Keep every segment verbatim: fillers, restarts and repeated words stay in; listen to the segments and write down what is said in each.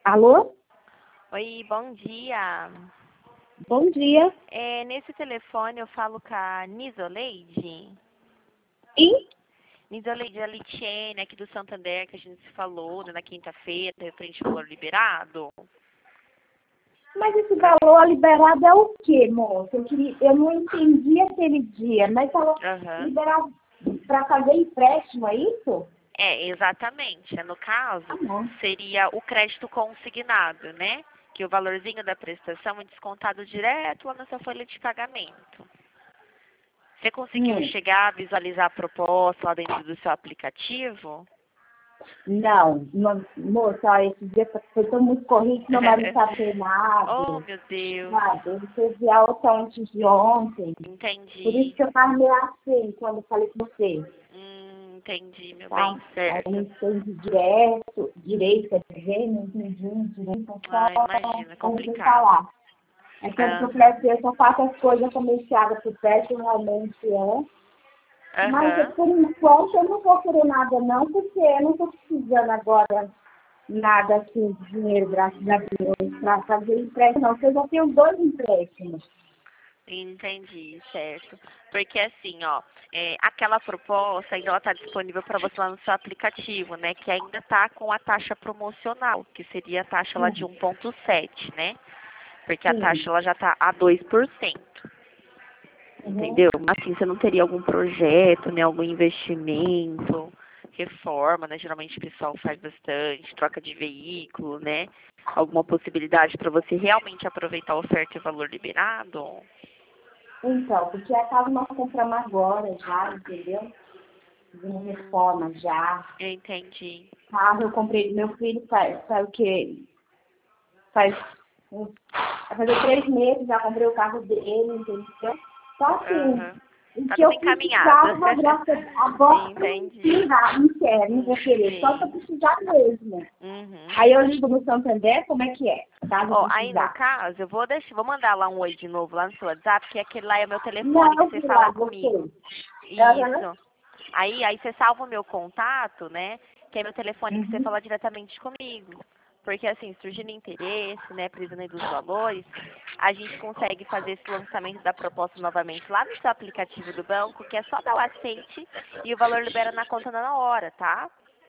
Alô? Oi, bom dia. Bom dia. É, nesse telefone eu falo com a Nisoleide. E? Nisoleide, a Litiene, aqui do Santander, que a gente se falou né, na quinta-feira, referente ao valor liberado. Mas esse valor liberado é o quê, moça? Eu, queria, eu não entendi aquele dia, mas falou Uhum. liberado para fazer empréstimo, é isso? É, exatamente. No caso, Ah, não. seria o crédito consignado, né? Que o valorzinho da prestação é descontado direto lá na sua folha de pagamento. Você conseguiu Hum. chegar a visualizar a proposta lá dentro do seu aplicativo? Não, não, moça, ó, esse dia foi tão muito corrido que meu marido está Oh, penado, meu Deus. sabe? Ele teve alta antes de ontem. Por isso Entendi. que eu estava meio assim quando eu falei com você. Hum, entendi, meu Tá? bem, Aí eu não certo. entendi direto, direito, quer dizer, não entendi direito, então só Ah, imagina, é ouvi complicado. falar. É que eu Ah, sou pré eu só faço as coisas como enxada pro pé, que realmente é. Mas aham. por enquanto eu não vou querer nada não, porque eu não estou precisando agora nada assim de dinheiro, graças a Deus, para fazer empréstimo, não, porque eu já tenho dois empréstimos. Entendi, certo. Porque assim, ó, é, aquela proposta ainda ela está disponível para você lá no seu aplicativo, né? Que ainda está com a taxa promocional, que seria a taxa lá de Hum, um vírgula sete, né? Porque a sim. taxa ela já está a dois por cento. Uhum. Entendeu? Mas assim, você não teria algum projeto, né? Algum investimento, reforma, né? Geralmente o pessoal faz bastante, troca de veículo, né? Alguma possibilidade para você realmente aproveitar a oferta e o valor liberado? Então, porque a casa nós compramos agora já, entendeu? Fizemos Hum, reforma já. eu entendi. Carro eu comprei do meu filho faz, faz o quê? Faz, uns- vai fazer três meses, já comprei o carro dele, entendeu? Só assim, Aham. o Tá que tudo eu encaminhado. precisava, graças a Deus, Entendi. não, não quero, não vou Hum, querer, só se eu sim. precisar mesmo. Uhum. Aí eu ligo no Santander, como é que é? Caso eu Ó, aí no precisar. caso, eu vou deixar, vou mandar lá um oi de novo lá no seu WhatsApp, que aquele lá é o meu telefone Não, que eu você vi fala lá, gostei. comigo. Aham. Isso. Aí, aí você salva o meu contato, né? Que é meu telefone que você Uhum. fala diretamente comigo. Porque assim, surgindo interesse, né, precisando aí dos valores, a gente consegue fazer esse lançamento da proposta novamente lá no seu aplicativo do banco, que é só dar o aceite e o valor libera na conta na hora, tá?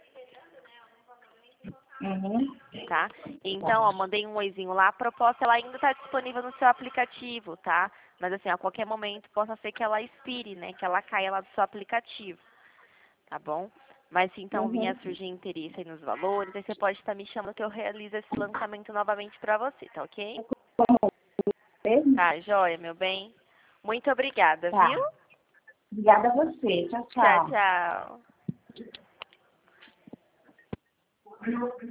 Uhum. Tá? Tá. Então, ó, mandei um oizinho lá, a proposta ela ainda está disponível no seu aplicativo, tá? Mas assim, a qualquer momento possa ser que ela expire, né? Que ela caia lá do seu aplicativo. Tá bom? Mas se então vinha a Uhum. surgir interesse aí nos valores, aí você pode estar me chamando que eu realizo esse lançamento novamente pra você, tá ok? Mesmo? Tá, joia, meu bem. Muito obrigada, viu? Tá. Obrigada a você. Tchau, Tchau, tchau. tchau.